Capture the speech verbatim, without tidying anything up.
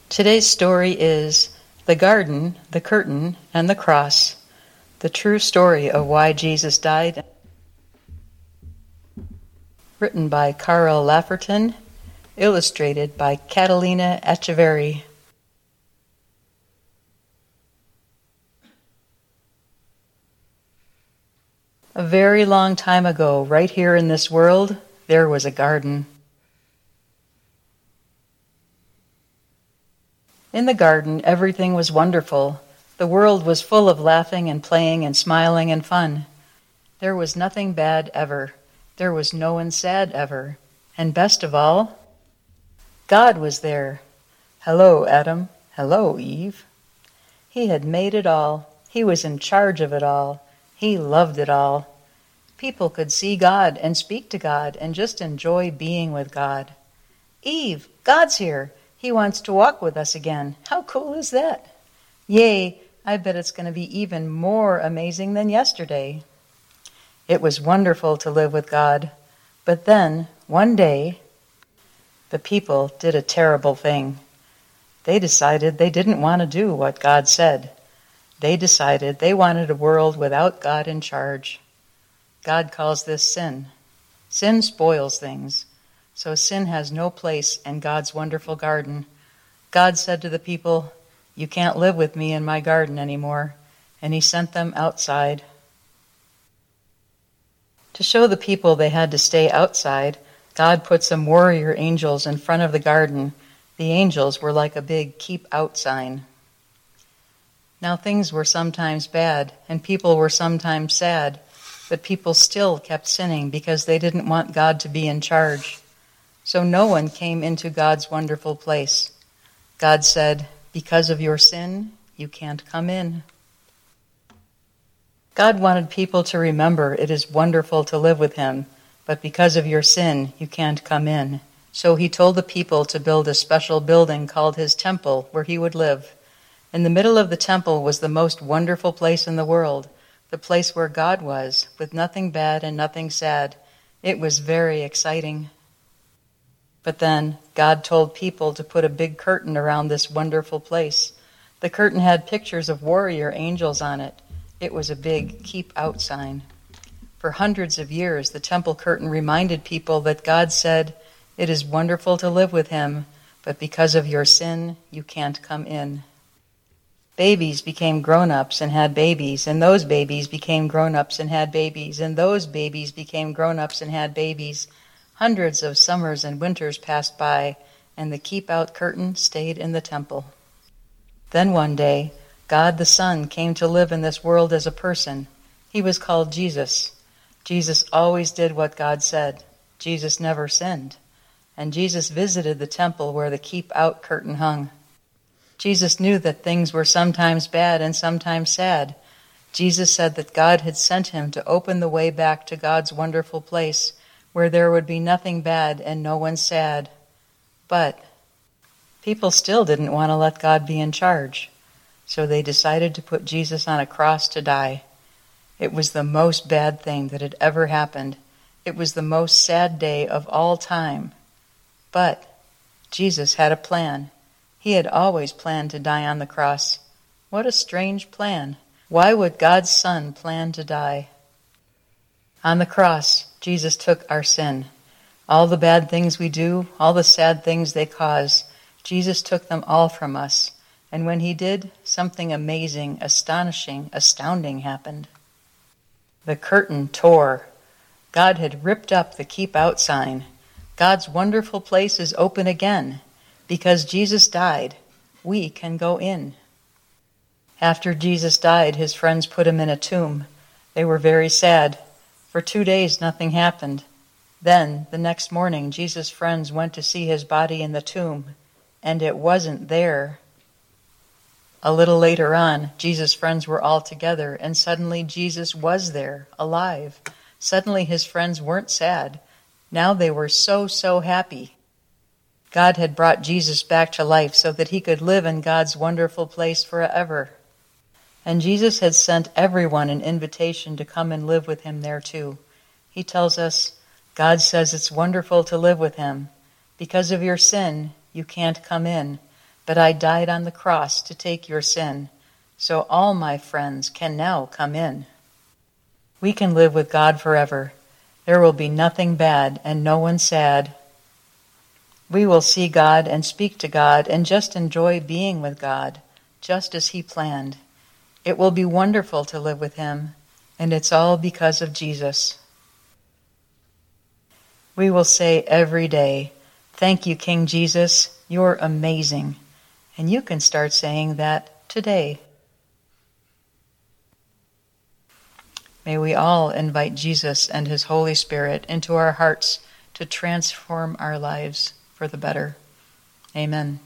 Today's story is The Garden, the Curtain, and the Cross, the true story of why Jesus died. Written by Carl Lafferton, illustrated by Catalina Echeverri. A very long time ago, right here in this world, there was a garden. In the garden, everything was wonderful. The world was full of laughing and playing and smiling and fun. There was nothing bad ever. There was no one sad ever. And best of all, God was there. Hello, Adam. Hello, Eve. He had made it all. He was in charge of it all. He loved it all. People could see God and speak to God and just enjoy being with God. Eve, God's here. He wants to walk with us again. How cool is that? Yay, I bet it's going to be even more amazing than yesterday. It was wonderful to live with God. But then, one day, the people did a terrible thing. They decided they didn't want to do what God said. They decided they wanted a world without God in charge. God calls this sin. Sin spoils things. So sin has no place in God's wonderful garden. God said to the people, "You can't live with me in my garden anymore," and he sent them outside. To show the people they had to stay outside, God put some warrior angels in front of the garden. The angels were like a big keep out sign. Now things were sometimes bad, and people were sometimes sad, but people still kept sinning because they didn't want God to be in charge. So no one came into God's wonderful place. God said, "Because of your sin, you can't come in." God wanted people to remember it is wonderful to live with him, but because of your sin, you can't come in. So he told the people to build a special building called his temple where he would live. In the middle of the temple was the most wonderful place in the world, the place where God was, with nothing bad and nothing sad. It was very exciting. But then God told people to put a big curtain around this wonderful place. The curtain had pictures of warrior angels on it. It was a big keep out sign. For hundreds of years, the temple curtain reminded people that God said, "It is wonderful to live with him, but because of your sin, you can't come in." Babies became grown-ups and had babies, and those babies became grown-ups and had babies, and those babies became grown-ups and had babies. Hundreds of summers and winters passed by, and the keep-out curtain stayed in the temple. Then one day, God the Son came to live in this world as a person. He was called Jesus. Jesus always did what God said. Jesus never sinned. And Jesus visited the temple where the keep-out curtain hung. Jesus knew that things were sometimes bad and sometimes sad. Jesus said that God had sent him to open the way back to God's wonderful place, where there would be nothing bad and no one sad. But people still didn't want to let God be in charge, so they decided to put Jesus on a cross to die. It was the most bad thing that had ever happened. It was the most sad day of all time. But Jesus had a plan. He had always planned to die on the cross. What a strange plan. Why would God's Son plan to die? On the cross, Jesus took our sin. All the bad things we do, all the sad things they cause, Jesus took them all from us. And when he did, something amazing, astonishing, astounding happened. The curtain tore. God had ripped up the keep out sign. God's wonderful place is open again. Because Jesus died, we can go in. After Jesus died, his friends put him in a tomb. They were very sad. For two days, nothing happened. Then, the next morning, Jesus' friends went to see his body in the tomb, and it wasn't there. A little later on, Jesus' friends were all together, and suddenly Jesus was there, alive. Suddenly his friends weren't sad. Now they were so, so happy. God had brought Jesus back to life so that he could live in God's wonderful place forever. And Jesus had sent everyone an invitation to come and live with him there too. He tells us, God says it's wonderful to live with him. Because of your sin, you can't come in. but I died on the cross to take your sin, so all my friends can now come in. We can live with God forever. There will be nothing bad and no one sad. We will see God and speak to God and just enjoy being with God, just as He planned. It will be wonderful to live with Him, and it's all because of Jesus. We will say every day, "Thank you, King Jesus, you're amazing." And you can start saying that today. May we all invite Jesus and His Holy Spirit into our hearts to transform our lives for the better. Amen.